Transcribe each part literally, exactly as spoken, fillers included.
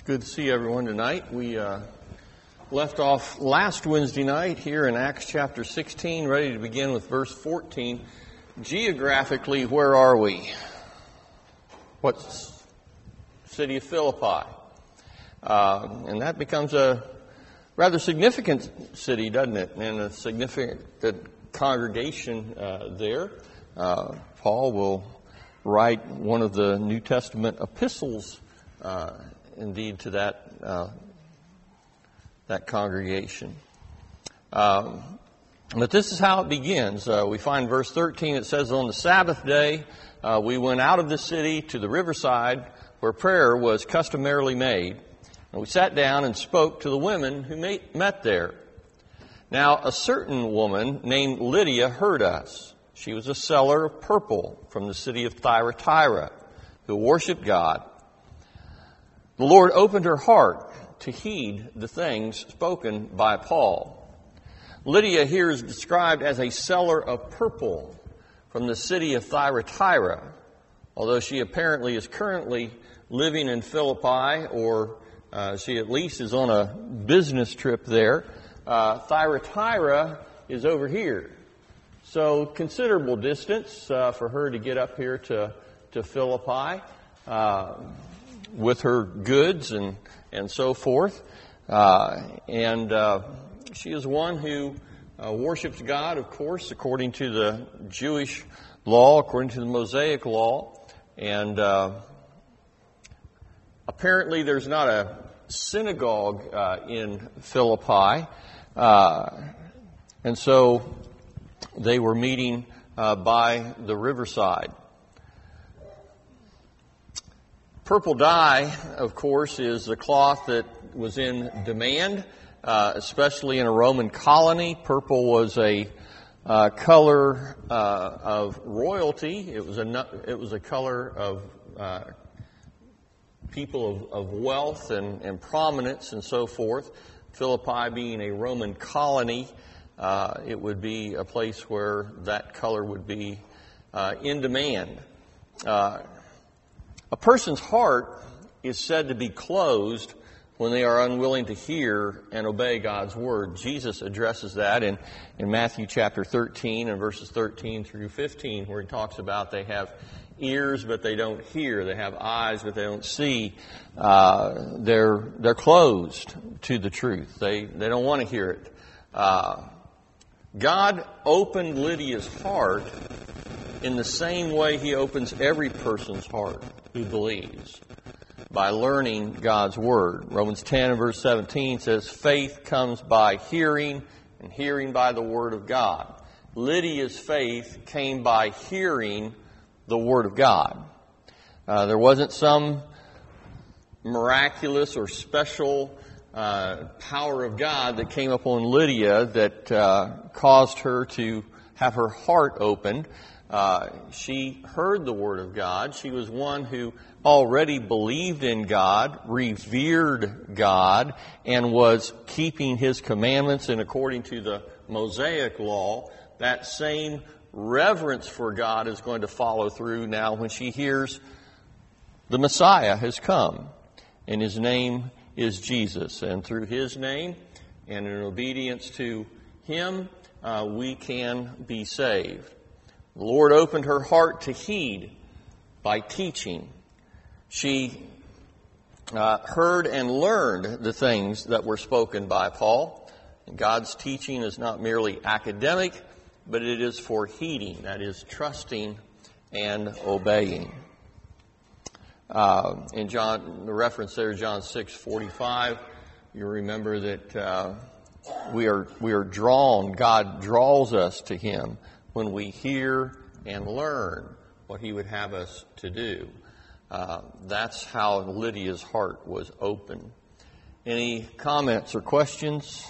Good to see everyone tonight. We uh, left off last Wednesday night here in Acts chapter sixteen, ready to begin with verse fourteen. Geographically, where are we? What city of Philippi? Uh, and that becomes a rather significant city, doesn't it? And a significant congregation uh, there. Uh, Paul will write one of the New Testament epistles uh indeed to that uh, that congregation. Um, but this is how it begins. Uh, we find verse thirteen, it says, on the Sabbath day uh, we went out of the city to the riverside where prayer was customarily made. And we sat down and spoke to the women who made, met there. Now a certain woman named Lydia heard us. She was a seller of purple from the city of Thyatira who worshiped God. The Lord opened her heart to heed the things spoken by Paul. Lydia here is described as a seller of purple from the city of Thyatira, although she apparently is currently living in Philippi, or uh, she at least is on a business trip there. Uh, Thyatira is over here. So considerable distance uh, for her to get up here to, to Philippi. Uh, with her goods and, and so forth. Uh, and uh, she is one who uh, worships God, of course, according to the Jewish law, according to the Mosaic law. And uh, apparently there's not a synagogue uh, in Philippi. Uh, and so they were meeting uh, by the riverside. Purple dye, of course, is a cloth that was in demand, uh, especially in a Roman colony. Purple was a uh, color uh, of royalty. It was a it was a color of uh, people of, of wealth and, and prominence and so forth. Philippi being a Roman colony, uh, it would be a place where that color would be uh, in demand. Uh, A person's heart is said to be closed when they are unwilling to hear and obey God's word. Jesus addresses that in, in Matthew chapter thirteen and verses thirteen through fifteen, where he talks about they have ears but they don't hear, they have eyes but they don't see. Uh, they're they're closed to the truth. They they don't want to hear it. Uh, God opened Lydia's heart in the same way he opens every person's heart who believes, by learning God's word. Romans ten and verse seventeen says, faith comes by hearing, and hearing by the word of God. Lydia's faith came by hearing the word of God. Uh, there wasn't some miraculous or special uh, power of God that came upon Lydia that uh, caused her to have her heart opened. Uh, she heard the word of God. She was one who already believed in God, revered God, and was keeping his commandments. And according to the Mosaic law, that same reverence for God is going to follow through now when she hears the Messiah has come, and his name is Jesus. And through his name and in obedience to him, uh, we can be saved. The Lord opened her heart to heed by teaching. She uh, heard and learned the things that were spoken by Paul. And God's teaching is not merely academic, but it is for heeding, that is, trusting and obeying. Uh, in John, the reference there, John six forty-five, you remember that uh, we are we are drawn. God draws us to him when we hear and learn what he would have us to do. Uh, that's how Lydia's heart was open. Any comments or questions?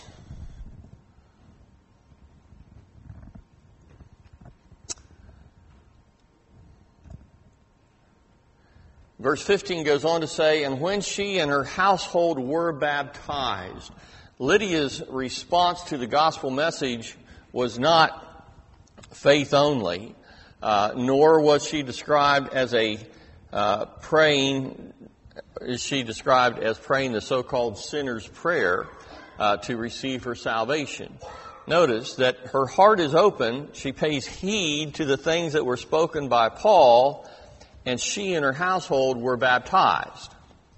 Verse fifteen goes on to say, and when she and her household were baptized, Lydia's response to the gospel message was not faith only, uh, nor was she described as a uh, praying is she described as praying the so-called sinner's prayer uh, to receive her salvation. Notice that her heart is open. She pays heed to the things that were spoken by Paul, and she and her household were baptized.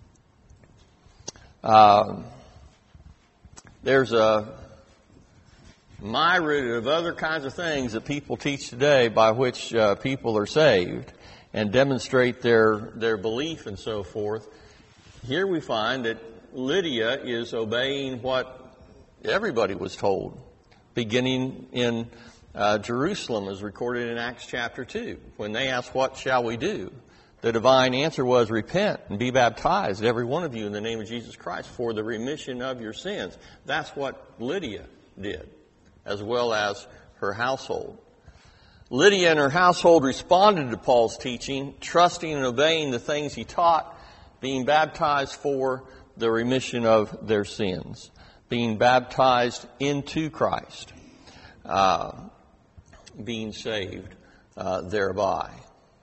Uh, there's a myriad of other kinds of things that people teach today by which uh, people are saved and demonstrate their their belief and so forth. Here we find that Lydia is obeying what everybody was told, beginning in uh, Jerusalem, as recorded in Acts chapter two. When they asked, "What shall we do?" the divine answer was, "Repent and be baptized, every one of you, in the name of Jesus Christ, for the remission of your sins." That's what Lydia did, as well as her household. Lydia and her household responded to Paul's teaching, trusting and obeying the things he taught, being baptized for the remission of their sins, being baptized into Christ, uh, being saved uh, thereby.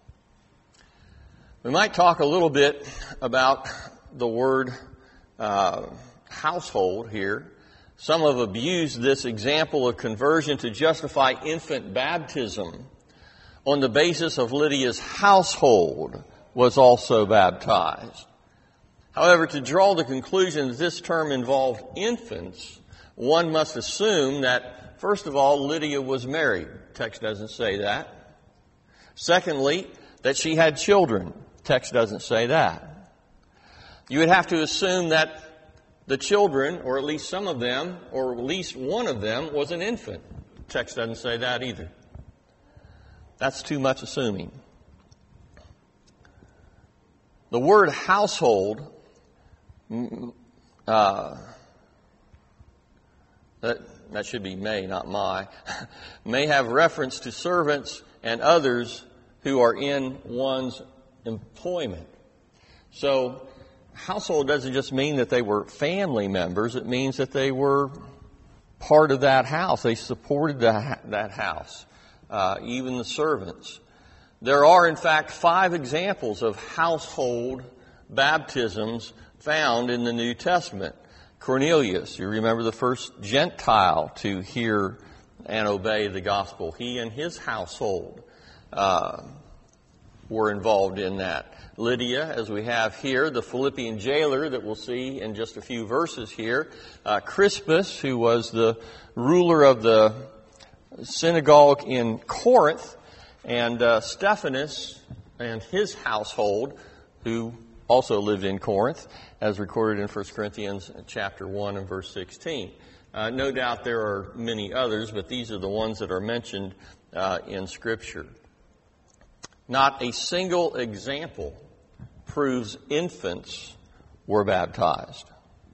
We might talk a little bit about the word uh, household here. Some have abused this example of conversion to justify infant baptism on the basis of Lydia's household was also baptized. However, to draw the conclusion that this term involved infants, one must assume that, first of all, Lydia was married. Text doesn't say that. Secondly, that she had children. Text doesn't say that. You would have to assume that the children, or at least some of them, or at least one of them, was an infant. Text doesn't say that either. That's too much assuming. The word household, uh, that, that should be may, not my, may have reference to servants and others who are in one's employment. So, household doesn't just mean that they were family members. It means that they were part of that house. They supported the, that house, uh, even the servants. There are, in fact, five examples of household baptisms found in the New Testament. Cornelius, you remember the first Gentile to hear and obey the gospel. He and his household uh, were involved in that. Lydia, as we have here, the Philippian jailer that we'll see in just a few verses here. Uh, Crispus, who was the ruler of the synagogue in Corinth. And uh, Stephanus and his household, who also lived in Corinth, as recorded in First Corinthians chapter one and verse sixteen. Uh, no doubt there are many others, but these are the ones that are mentioned uh, in Scripture. Not a single example proves infants were baptized.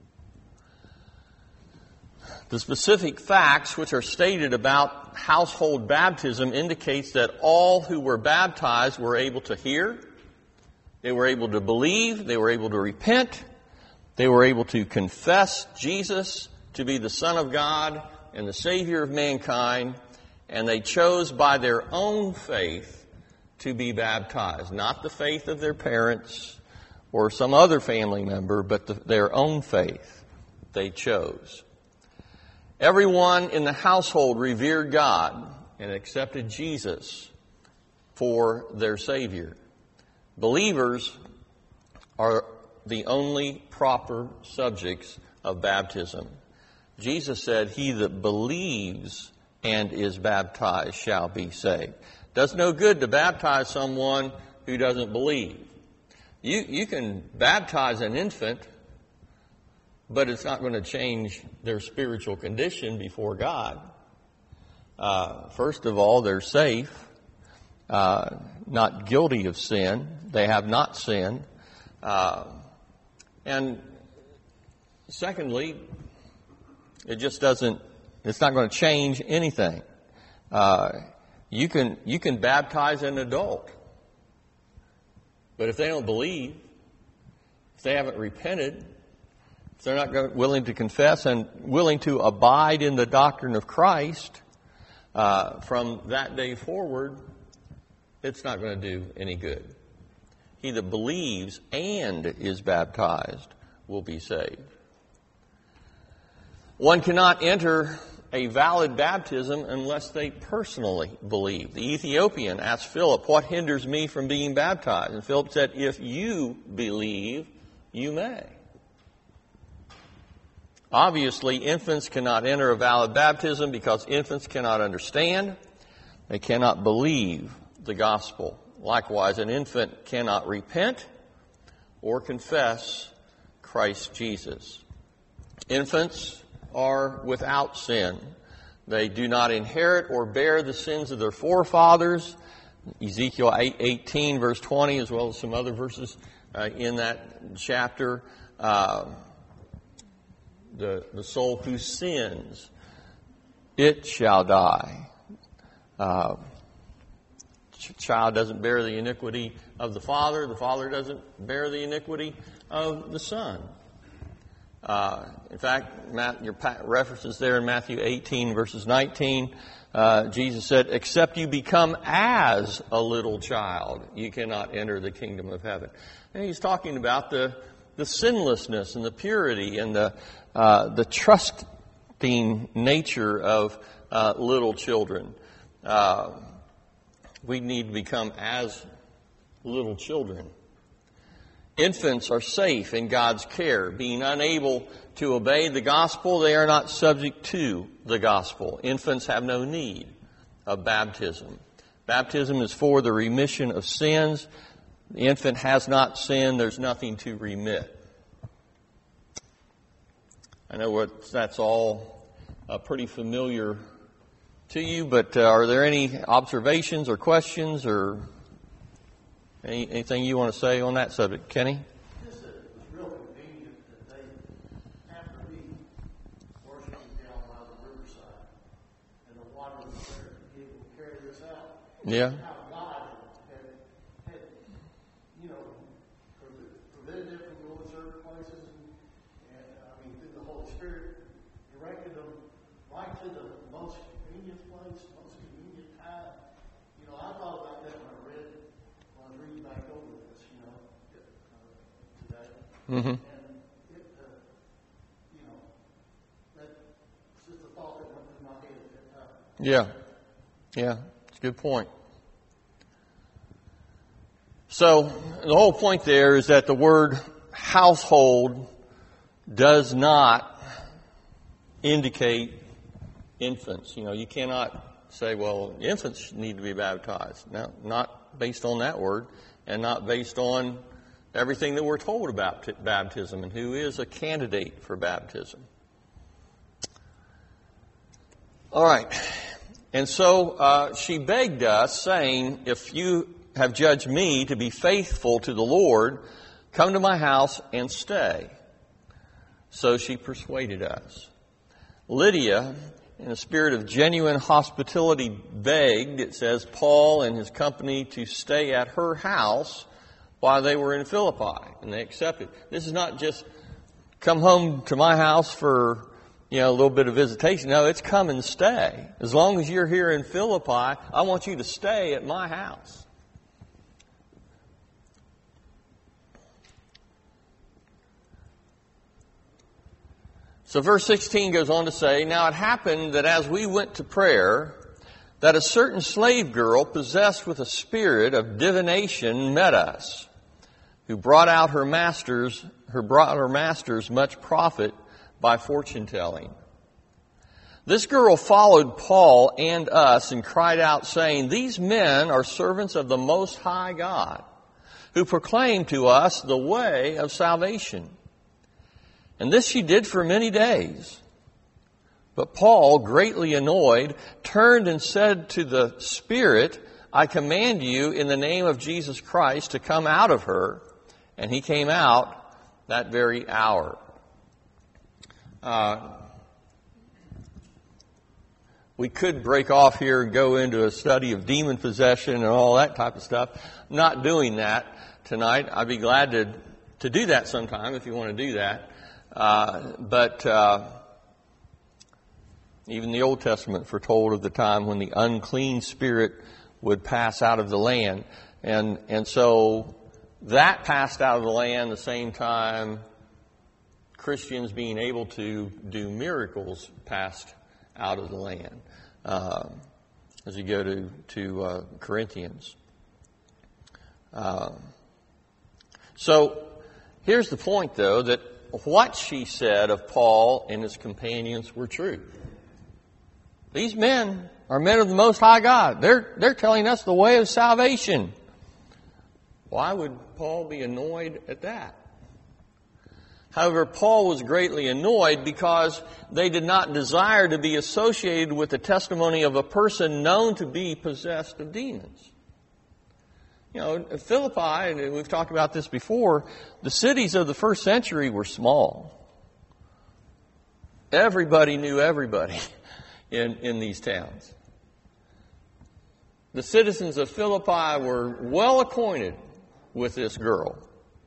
The specific facts which are stated about household baptism indicates that all who were baptized were able to hear, they were able to believe, they were able to repent, they were able to confess Jesus to be the Son of God and the Savior of mankind, and they chose by their own faith to be baptized. Not the faith of their parents or some other family member, but the, their own faith they chose. Everyone in the household revered God and accepted Jesus for their Savior. Believers are the only proper subjects of baptism. Jesus said, "He that believes and is baptized shall be saved." Does no good to baptize someone who doesn't believe. You, you can baptize an infant, but it's not going to change their spiritual condition before God. Uh, first of all, they're safe, uh, not guilty of sin. They have not sinned. Uh, and secondly, it just doesn't, it's not going to change anything. Uh, You can you can baptize an adult, but if they don't believe, if they haven't repented, if they're not willing to confess and willing to abide in the doctrine of Christ, uh, from that day forward, it's not going to do any good. he that believes and is baptized will be saved. One cannot enter a valid baptism unless they personally believe. The Ethiopian asked Philip, "What hinders me from being baptized?" And Philip said, "If you believe, you may." Obviously, infants cannot enter a valid baptism because infants cannot understand. They cannot believe the gospel. Likewise, an infant cannot repent or confess Christ Jesus. Infants are without sin. They do not inherit or bear the sins of their forefathers. Ezekiel eighteen, verse twenty, as well as some other verses uh, in that chapter. Uh, the, the soul who sins, it shall die. Uh, ch- child doesn't bear the iniquity of the father. The father doesn't bear the iniquity of the son. Uh, in fact, Matt, your references there in Matthew eighteen, verses nineteen, uh, Jesus said, "Except you become as a little child, you cannot enter the kingdom of heaven." And he's talking about the, the sinlessness and the purity and the, uh, the trusting nature of uh, little children. Uh, we need to become as little children. Infants are safe in God's care. Being unable to obey the gospel, they are not subject to the gospel. Infants have no need of baptism. Baptism is for the remission of sins. The infant has not sinned. There's nothing to remit. I know what, that's all uh, pretty familiar to you, but uh, are there any observations or questions or Any, anything you want to say on that subject, Kenny? Just that it was real convenient that they have to be worshiping down by the riverside, and the water was there to be able to carry this out. Yeah. How God had, had you know, prevented them from going certain places, and, and I mean, through the Holy Spirit, directed them right to the most convenient place, most convenient time. You know, I thought about that when I read it. I was reading back over this, you know, uh, today, Mm-hmm. and it, uh, you know, that's just a thought that went through my head at that time. Yeah. Yeah. It's a good point. So the whole point there is that the word household does not indicate infants. You know, you cannot say, well, infants need to be baptized. No, not based on that word, and not based on everything that we're told about t- baptism and who is a candidate for baptism. All right. And so uh, she begged us, saying, "If you have judged me to be faithful to the Lord, come to my house and stay." So she persuaded us. Lydia, in a spirit of genuine hospitality, begged, it says, Paul and his company to stay at her house while they were in Philippi, and they accepted. This is not just come home to my house for, you know, a little bit of visitation. No, it's come and stay. As long as you're here in Philippi, I want you to stay at my house. So verse sixteen goes on to say, "Now it happened that as we went to prayer, that a certain slave girl possessed with a spirit of divination met us, who brought out her masters, her brought her masters much profit by fortune telling. This girl followed Paul and us and cried out, saying, 'These men are servants of the Most High God, who proclaim to us the way of salvation.' And this she did for many days. But Paul, greatly annoyed, turned and said to the Spirit, 'I command you in the name of Jesus Christ to come out of her.' And he came out that very hour." Uh, we could break off here and go into a study of demon possession and all that type of stuff. I'm not doing that tonight. I'd be glad to, to do that sometime if you want to do that. Uh, but uh, even the Old Testament foretold of the time when the unclean spirit would pass out of the land. And and so that passed out of the land the same time Christians being able to do miracles passed out of the land. Uh, as you go to, to uh, Corinthians. Uh, so here's the point, though, that what she said of Paul and his companions were true. These men are men of the Most High God. They're, they're telling us the way of salvation. Why would Paul be annoyed at that? However, Paul was greatly annoyed because they did not desire to be associated with the testimony of a person known to be possessed of demons. You know, Philippi, and we've talked about this before, the cities of the first century were small. Everybody knew everybody in, in these towns. The citizens of Philippi were well acquainted with this girl.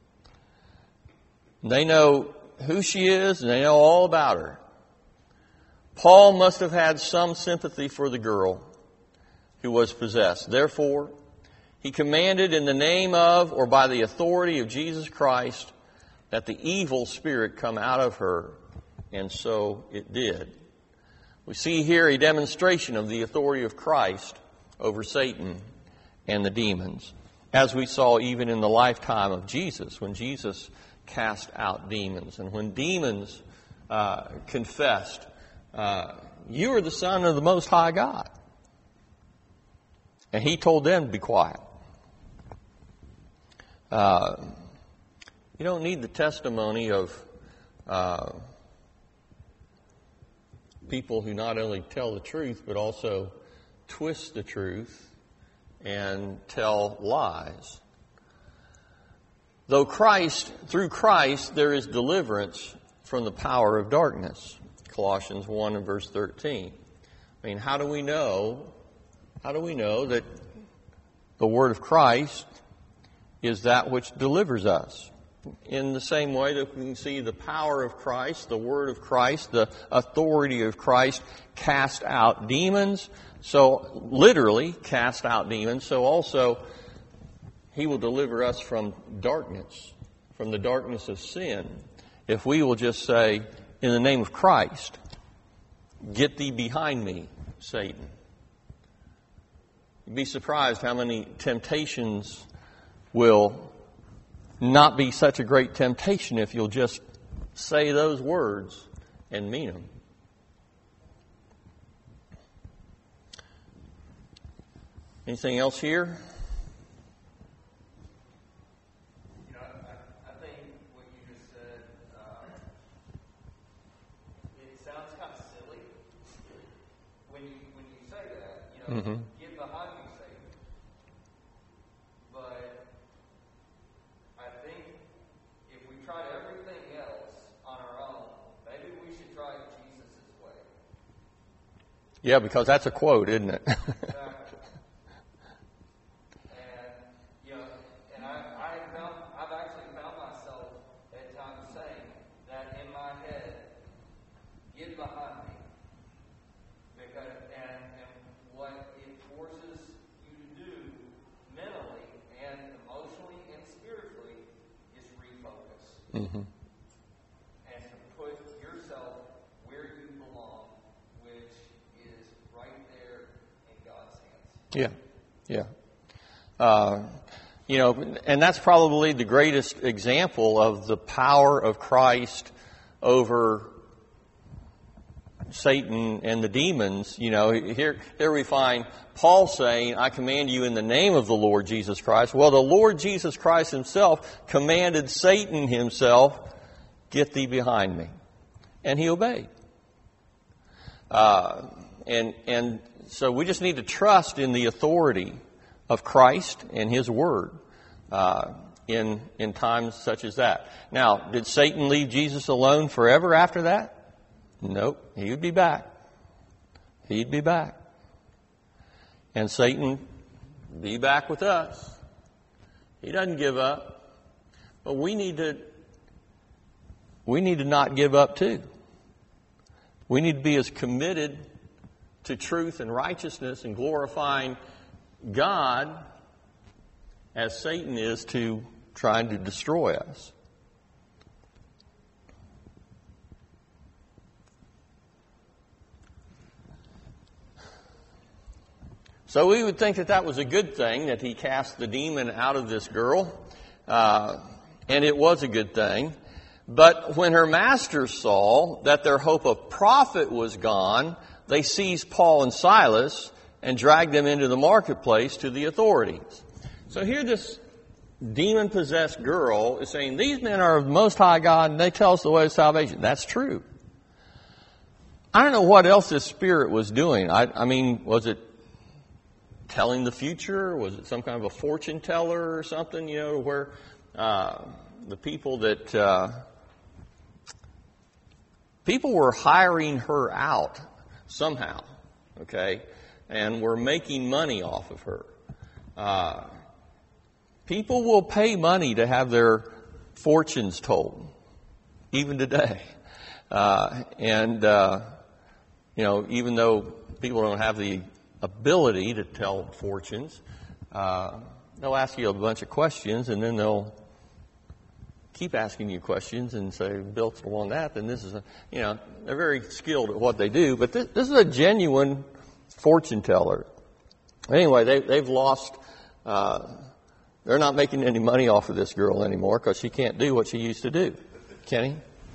They know who she is, and they know all about her. Paul must have had some sympathy for the girl who was possessed. Therefore, he commanded in the name of or by the authority of Jesus Christ that the evil spirit come out of her, and so it did. We see here a demonstration of the authority of Christ over Satan and the demons, as we saw even in the lifetime of Jesus, when Jesus cast out demons. And when demons uh, confessed, uh, you are the Son of the Most High God. And he told them to be quiet. Uh, you don't need the testimony of uh, people who not only tell the truth, but also twist the truth and tell lies. Though Christ, through Christ, there is deliverance from the power of darkness. Colossians one and verse thirteen. I mean, how do we know, how do we know that the word of Christ is that which delivers us? In the same way that we can see the power of Christ, the word of Christ, the authority of Christ cast out demons. So, literally cast out demons. So also, he will deliver us from darkness, from the darkness of sin, if we will just say, in the name of Christ, get thee behind me, Satan. You'd be surprised how many temptations will not be such a great temptation if you'll just say those words and mean them. Anything else here? Mm-hmm. Get behind me, Satan. But I think if we tried everything else on our own, maybe we should try Jesus' way. Yeah, because that's a quote, isn't it? Exactly. And, you know, and I, I found, I've actually found myself at times saying that in my head, get behind me. Because, and, and what it forces you to do mentally and emotionally and spiritually is refocus. Mm-hmm. And to put yourself where you belong, which is right there in God's hands. Yeah, yeah. Uh, you know, and that's probably the greatest example of the power of Christ over Satan and the demons. You know, here, here we find Paul saying, I command you in the name of the Lord Jesus Christ. Well, the Lord Jesus Christ himself commanded Satan himself, get thee behind me. And he obeyed. Uh, and, and so we just need to trust in the authority of Christ and his word, uh, in, in times such as that. Now, did Satan leave Jesus alone forever after that? Nope, he would be back. He'd be back. And Satan be back with us. He doesn't give up. But we need to we need to not give up too. We need to be as committed to truth and righteousness and glorifying God as Satan is to trying to destroy us. So we would think that that was a good thing, that he cast the demon out of this girl. Uh, and it was a good thing. But when her masters saw that their hope of profit was gone, they seized Paul and Silas and dragged them into the marketplace to the authorities. So here this demon-possessed girl is saying, these men are of the Most High God and they tell us the way of salvation. That's true. I don't know what else this spirit was doing. I, I mean, was it telling the future? Was it some kind of a fortune teller or something, you know, where uh, the people that, uh, people were hiring her out somehow, okay, and were making money off of her. Uh, people will pay money to have their fortunes told, even today. Uh, and, uh, you know, even though people don't have the ability to tell fortunes, uh, they'll ask you a bunch of questions, and then they'll keep asking you questions and say, built on that, then this is a, you know, they're very skilled at what they do, but this, this is a genuine fortune teller. Anyway, they, they've lost, uh, they're not making any money off of this girl anymore because she can't do what she used to do. Kenny?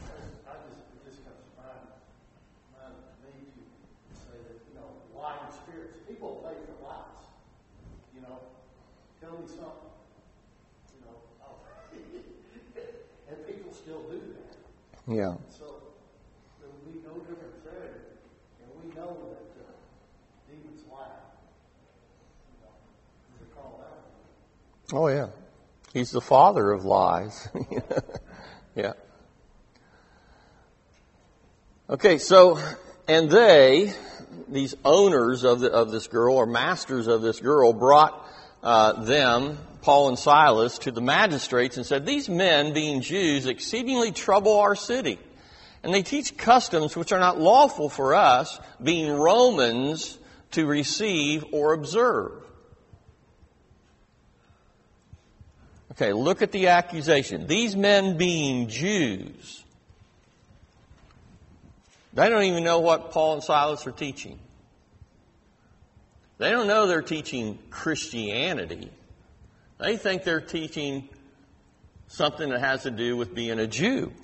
Yeah. So there will be no difference there, and we know that uh, demons lie. You know, they're called out. Oh yeah, he's the father of lies. Yeah. Okay, so and they, these owners of the of this girl or masters of this girl, brought uh, them, Paul and Silas, to the magistrates and said, these men, being Jews, exceedingly trouble our city. And they teach customs which are not lawful for us, being Romans, to receive or observe. Okay, look at the accusation. These men being Jews. They don't even know what Paul and Silas are teaching. They don't know they're teaching Christianity. They think they're teaching something that has to do with being a Jew.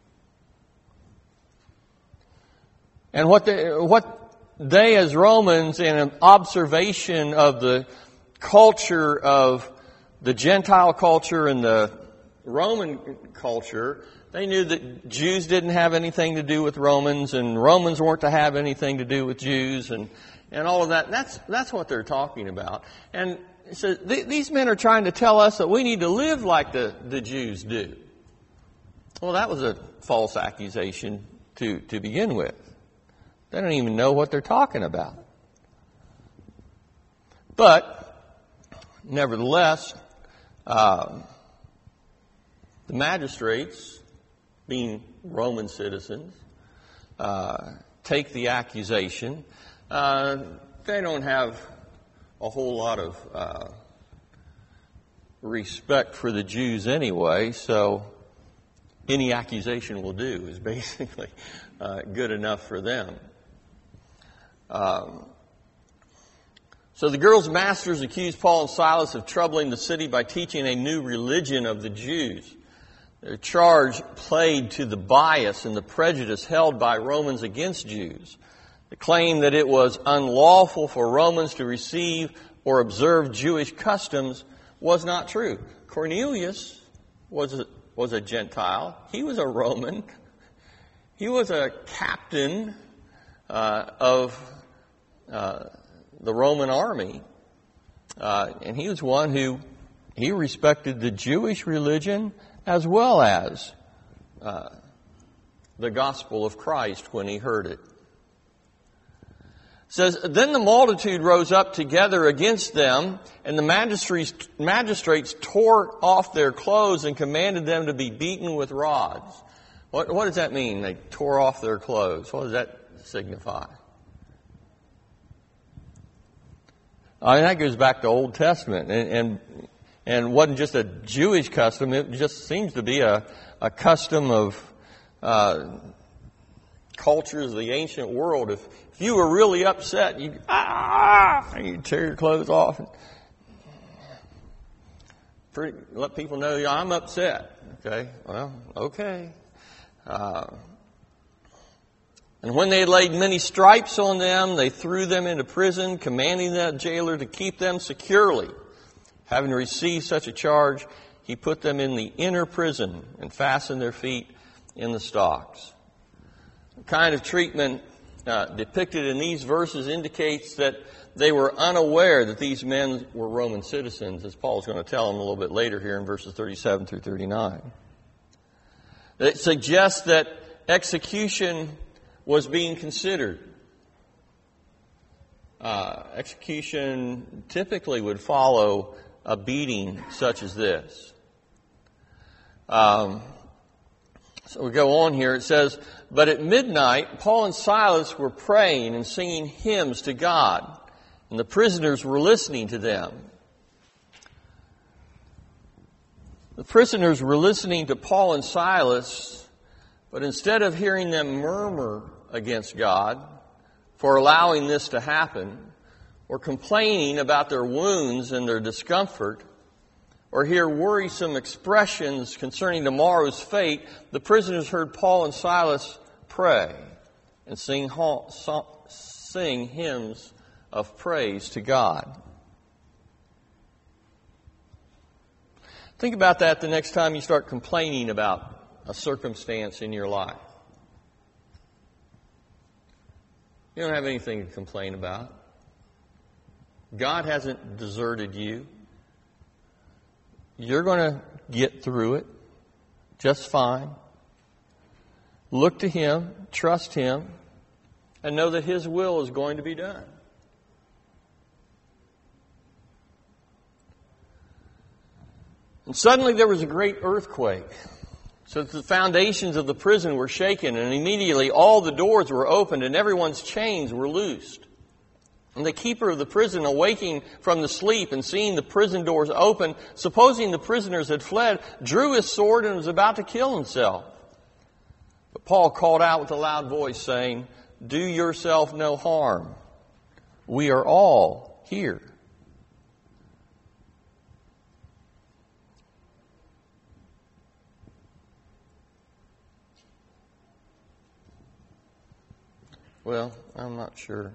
And what they, what they as Romans, in an observation of the culture of the Gentile culture and the Roman culture, they knew that Jews didn't have anything to do with Romans, and Romans weren't to have anything to do with Jews, and, and all of that. And that's, that's what they're talking about. And so th- these men are trying to tell us that we need to live like the, the Jews do. Well, that was a false accusation to, to begin with. They don't even know what they're talking about. But, nevertheless, uh, the magistrates, being Roman citizens, uh, take the accusation. Uh, they don't have a whole lot of uh, respect for the Jews anyway, so any accusation will do is basically uh, good enough for them. Um, so the girls' masters accused Paul and Silas of troubling the city by teaching a new religion of the Jews. Their charge played to the bias and the prejudice held by Romans against Jews. The claim that it was unlawful for Romans to receive or observe Jewish customs was not true. Cornelius was a, was a Gentile. He was a Roman. He was a captain uh, of uh, the Roman army. Uh, and he was one who, he respected the Jewish religion as well as uh, the gospel of Christ when he heard it. It says, then the multitude rose up together against them, and the magistrates, magistrates tore off their clothes and commanded them to be beaten with rods. What, what does that mean? They tore off their clothes. What does that signify? I mean, that goes back to Old Testament, and, and and wasn't just a Jewish custom. It just seems to be a, a custom of uh, cultures of the ancient world. If, if you were really upset, you ah, you tear your clothes off and pretty, let people know, yeah, I'm upset. Okay, well, okay. Uh, and when they had laid many stripes on them, they threw them into prison, commanding that jailer to keep them securely. Having received such a charge, he put them in the inner prison and fastened their feet in the stocks. The kind of treatment uh, depicted in these verses indicates that they were unaware that these men were Roman citizens, as Paul's going to tell them a little bit later here in verses thirty-seven through thirty-nine. It suggests that execution was being considered. Uh, execution typically would follow a beating such as this. Um, so we go on here. It says, "But at midnight, Paul and Silas were praying and singing hymns to God, and the prisoners were listening to them." The prisoners were listening to Paul and Silas, but instead of hearing them murmur against God for allowing this to happen, or complaining about their wounds and their discomfort, or hear worrisome expressions concerning tomorrow's fate, the prisoners heard Paul and Silas pray and sing, sing hymns of praise to God. Think about that the next time you start complaining about a circumstance in your life. You don't have anything to complain about. God hasn't deserted you. You're going to get through it just fine. Look to Him, trust Him, and know that His will is going to be done. And suddenly there was a great earthquake, so that the foundations of the prison were shaken, and immediately all the doors were opened and everyone's chains were loosed. And the keeper of the prison, awaking from the sleep and seeing the prison doors open, supposing the prisoners had fled, drew his sword and was about to kill himself. But Paul called out with a loud voice, saying, "Do yourself no harm. We are all here." Well, I'm not sure.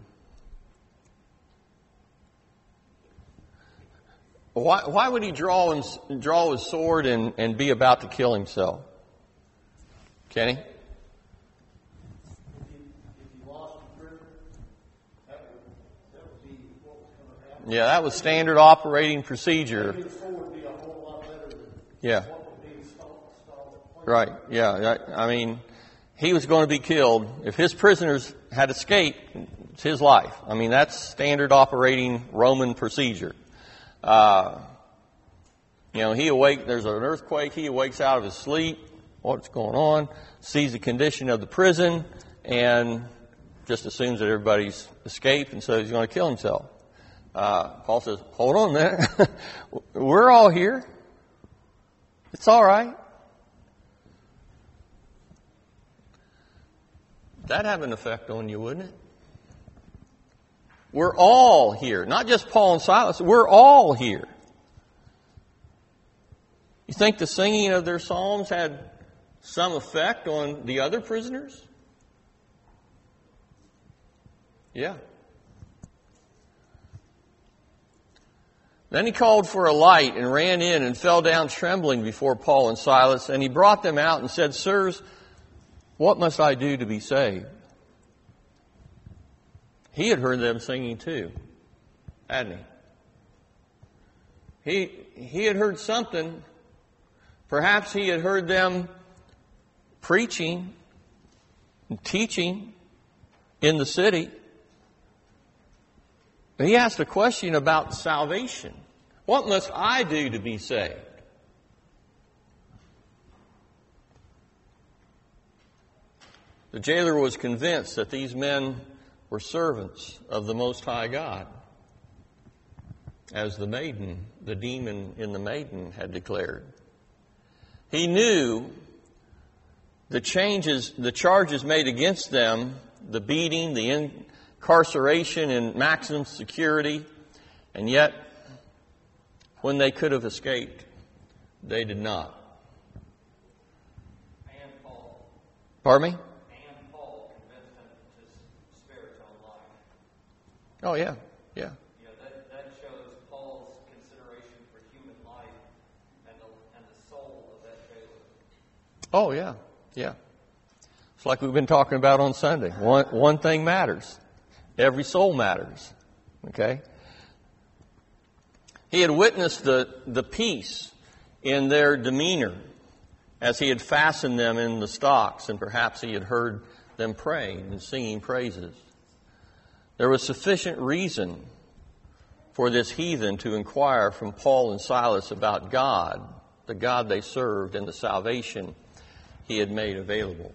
Why, why would he draw his, draw his sword and, and be about to kill himself? Kenny? If you, if you lost the prison, that would, that would be what was going to happen. Yeah, that was standard operating procedure. Maybe the sword would be a whole lot better than Yeah. what would be installed. installed. Right, yeah. I mean, he was going to be killed. If his prisoners had escaped, it's his life. I mean, that's standard operating Roman procedure. Uh, you know, he awake, there's an earthquake, he awakes out of his sleep, what's going on, sees the condition of the prison, and just assumes that everybody's escaped, and so he's going to kill himself. Uh, Paul says, hold on a minute. We're all here. It's all right. That'd have an effect on you, wouldn't it? We're all here. Not just Paul and Silas. We're all here. You think the singing of their psalms had some effect on the other prisoners? Yeah. Then he called for a light and ran in and fell down trembling before Paul and Silas. And he brought them out and said, "Sirs, what must I do to be saved?" He had heard them singing too, hadn't he? He, he had heard something. Perhaps he had heard them preaching and teaching in the city. But he asked a question about salvation. What must I do to be saved? The jailer was convinced that these men were servants of the Most High God. as the maiden, the demon in the maiden had declared. He knew the changes, the charges made against them, the beating, the incarceration in maximum security, and yet when they could have escaped, they did not. And Paul. Pardon me? And Paul convinced them to spare his own life. Oh, yeah, yeah. You know, that, that shows Paul's consideration for human life and the, and the soul of that jailer. Oh, yeah, yeah. It's like we've been talking about on Sunday. One, one thing matters. Every soul matters. Okay? He had witnessed the, the peace in their demeanor as he had fastened them in the stocks, and perhaps he had heard them praying and singing praises. There was sufficient reason for this heathen to inquire from Paul and Silas about God, the God they served, and the salvation he had made available.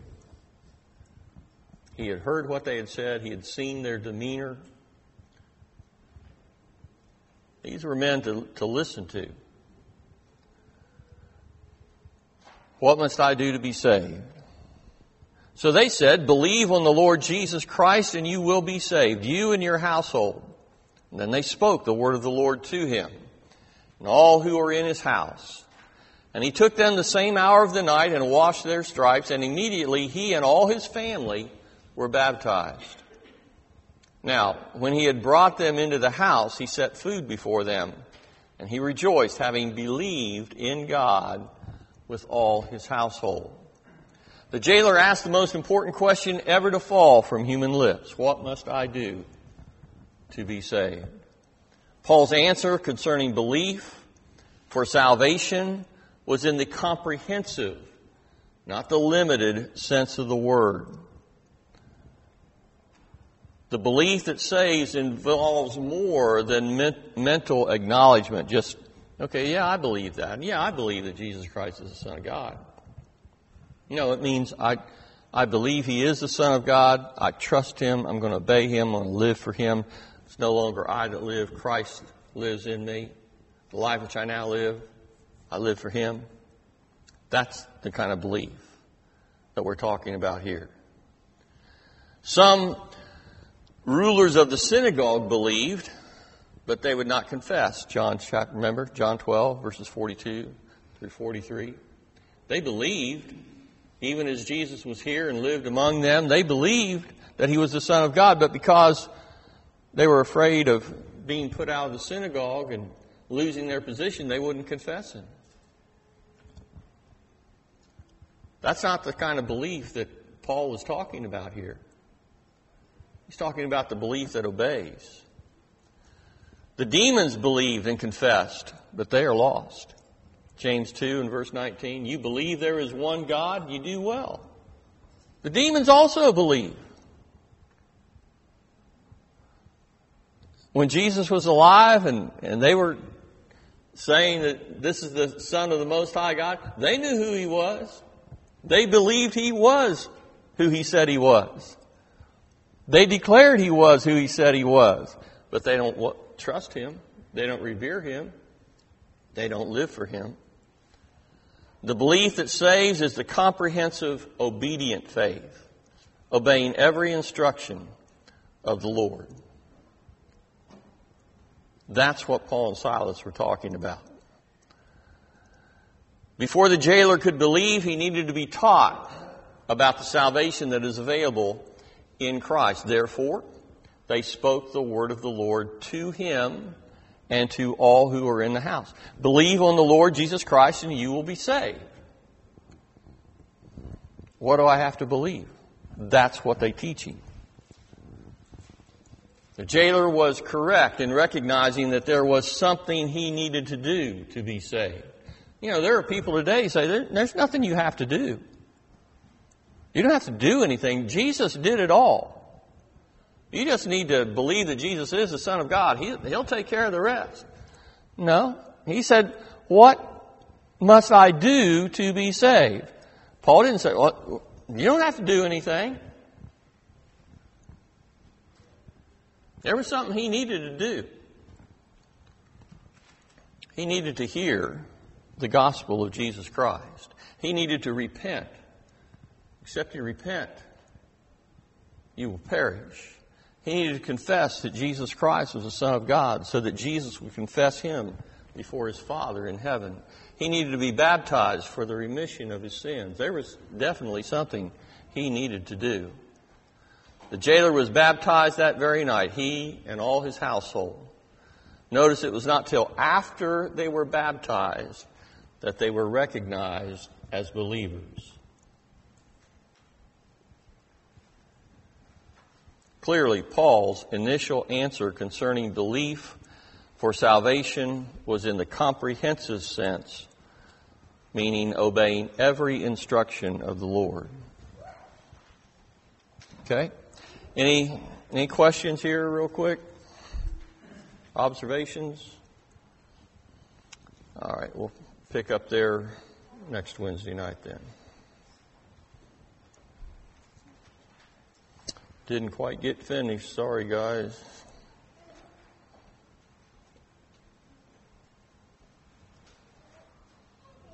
He had heard what they had said. He had seen their demeanor. These were men to, to listen to. What must I do to be saved? So they said, believe on the Lord Jesus Christ and you will be saved, you and your household. And then they spoke the word of the Lord to him and all who were in his house. And he took them the same hour of the night and washed their stripes, and immediately he and all his family were baptized. Now, when he had brought them into the house, he set food before them, and he rejoiced, having believed in God with all his household. The jailer asked the most important question ever to fall from human lips. What must I do to be saved? Paul's answer concerning belief for salvation was in the comprehensive, not the limited sense of the word. The belief that saves involves more than men- mental acknowledgement. Just, okay, yeah, I believe that. Yeah, I believe that Jesus Christ is the Son of God. You know, it means I I believe He is the Son of God. I trust Him. I'm going to obey Him. I'm going to live for Him. It's no longer I that live. Christ lives in me. The life which I now live, I live for Him. That's the kind of belief that we're talking about here. Some rulers of the synagogue believed, but they would not confess. John chapter, remember, John twelve, verses forty-two through forty-three. They believed, even as Jesus was here and lived among them, they believed that He was the Son of God, but because they were afraid of being put out of the synagogue and losing their position, they wouldn't confess Him. That's not the kind of belief that Paul was talking about here. He's talking about the belief that obeys. The demons believed and confessed, but they are lost. James two and verse nineteen, you believe there is one God, you do well. The demons also believe. When Jesus was alive and, and they were saying that this is the Son of the Most High God, they knew who He was. They believed He was who He said He was. They declared He was who He said He was. But they don't what, trust Him. They don't revere Him. They don't live for Him. The belief that saves is the comprehensive, obedient faith, obeying every instruction of the Lord. That's what Paul and Silas were talking about. Before the jailer could believe, he needed to be taught about the salvation that is available in Christ. Therefore, they spoke the word of the Lord to him and to all who are in the house. Believe on the Lord Jesus Christ and you will be saved. What do I have to believe? That's what they teach him. The jailer was correct in recognizing that there was something he needed to do to be saved. You know, there are people today who say, there, there's nothing you have to do. You don't have to do anything. Jesus did it all. You just need to believe that Jesus is the Son of God. He, he'll take care of the rest. No. He said, what must I do to be saved? Paul didn't say, well, you don't have to do anything. There was something he needed to do. He needed to hear the gospel of Jesus Christ. He needed to repent. Except you repent, you will perish. He needed to confess that Jesus Christ was the Son of God so that Jesus would confess him before his Father in heaven. He needed to be baptized for the remission of his sins. There was definitely something he needed to do. The jailer was baptized that very night, he and all his household. Notice it was not till after they were baptized that they were recognized as believers. Clearly, Paul's initial answer concerning belief for salvation was in the comprehensive sense, meaning obeying every instruction of the Lord. Okay? Any any questions here real quick? Observations? All right, we'll pick up there next Wednesday night then. Didn't quite get finished. Sorry, guys.